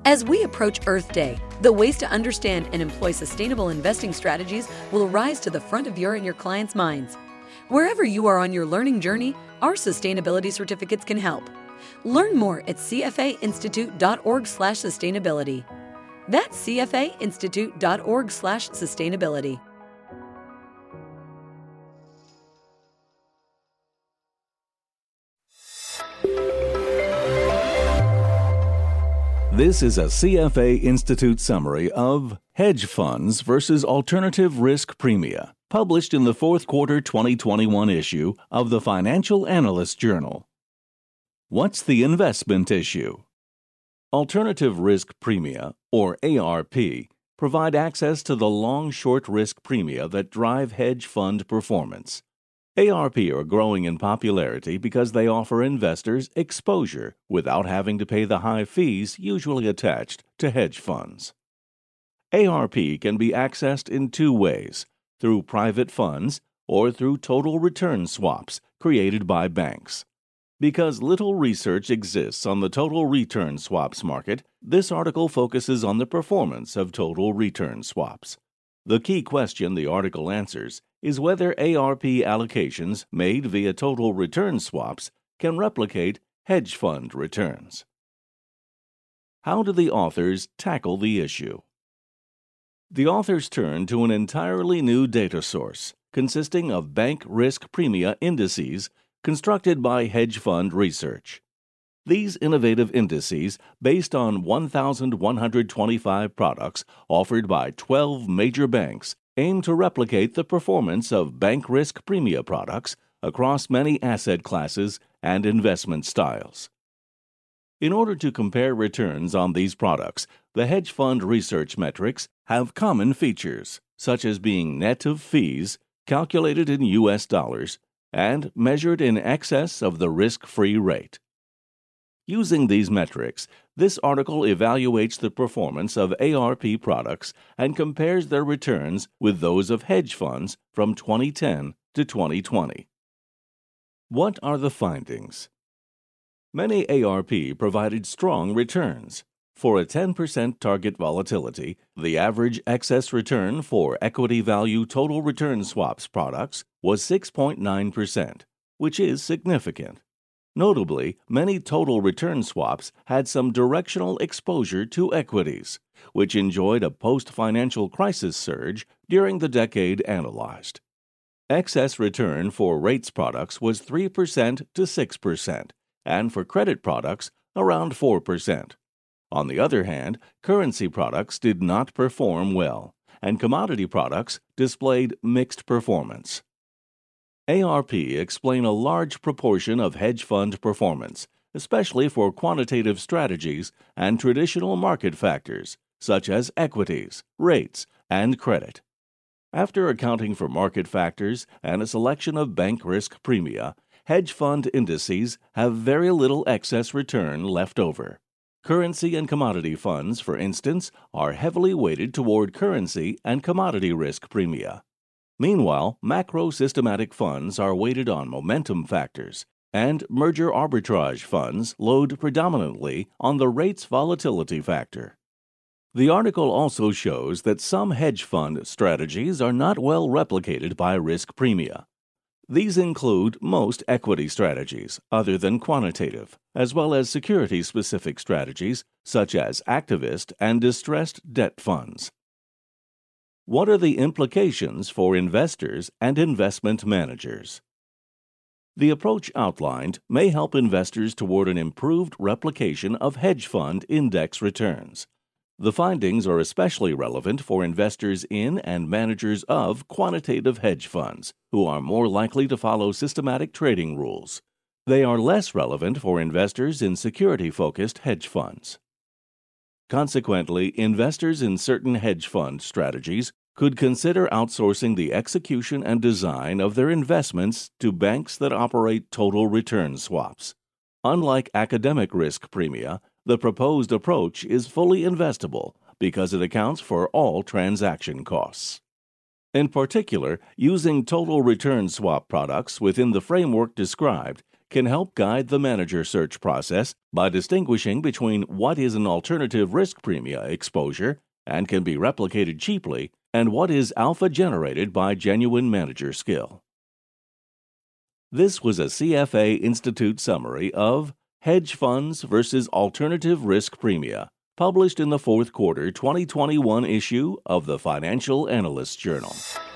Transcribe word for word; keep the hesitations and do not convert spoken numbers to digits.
As we approach Earth Day, the ways to understand and employ sustainable investing strategies will rise to the front of your and your clients' minds. Wherever you are on your learning journey, our sustainability certificates can help. Learn more at c f a institute dot org slash sustainability. That's c f a institute dot org slash sustainability. This is a C F A Institute summary of Hedge Funds versus Alternative Risk Premia, published in the fourth quarter twenty twenty-one issue of the Financial Analyst Journal. What's the investment issue? Alternative Risk Premia, or A R P, provide access to the long-short risk premia that drive hedge fund performance. A R P are growing in popularity because they offer investors exposure without having to pay the high fees usually attached to hedge funds. A R P can be accessed in two ways, through private funds or through total return swaps created by banks. Because little research exists on the total return swaps market, this article focuses on the performance of total return swaps. The key question the article answers is whether A R P allocations made via total return swaps can replicate hedge fund returns. How do the authors tackle the issue? The authors turn to an entirely new data source consisting of bank risk premia indices constructed by hedge fund research. These innovative indices, based on one thousand one hundred twenty-five products offered by twelve major banks, aim to replicate the performance of bank risk premia products across many asset classes and investment styles. In order to compare returns on these products, the hedge fund research metrics have common features, such as being net of fees, calculated in U S dollars, and measured in excess of the risk-free rate. Using these metrics, this article evaluates the performance of A R P products and compares their returns with those of hedge funds from twenty ten to twenty twenty. What are the findings? Many A R P provided strong returns. For a ten percent target volatility, the average excess return for equity value total return swaps products was six point nine percent, which is significant. Notably, many total return swaps had some directional exposure to equities, which enjoyed a post-financial crisis surge during the decade analyzed. Excess return for rates products was three percent to six percent, and for credit products, around four percent. On the other hand, currency products did not perform well, and commodity products displayed mixed performance. A R P explain a large proportion of hedge fund performance, especially for quantitative strategies and traditional market factors, such as equities, rates, and credit. After accounting for market factors and a selection of bank risk premia, hedge fund indices have very little excess return left over. Currency and commodity funds, for instance, are heavily weighted toward currency and commodity risk premia. Meanwhile, macro-systematic funds are weighted on momentum factors, and merger arbitrage funds load predominantly on the rates volatility factor. The article also shows that some hedge fund strategies are not well replicated by risk premia. These include most equity strategies, other than quantitative, as well as security-specific strategies such as activist and distressed debt funds. What are the implications for investors and investment managers? The approach outlined may help investors toward an improved replication of hedge fund index returns. The findings are especially relevant for investors in and managers of quantitative hedge funds, who are more likely to follow systematic trading rules. They are less relevant for investors in security-focused hedge funds. Consequently, investors in certain hedge fund strategies could consider outsourcing the execution and design of their investments to banks that operate total return swaps. Unlike academic risk premia, the proposed approach is fully investable because it accounts for all transaction costs. In particular, using total return swap products within the framework described can help guide the manager search process by distinguishing between what is an alternative risk premia exposure and can be replicated cheaply and what is alpha generated by genuine manager skill. This was a C F A Institute summary of Hedge Funds versus Alternative Risk Premia, published in the fourth quarter twenty twenty-one issue of the Financial Analyst Journal.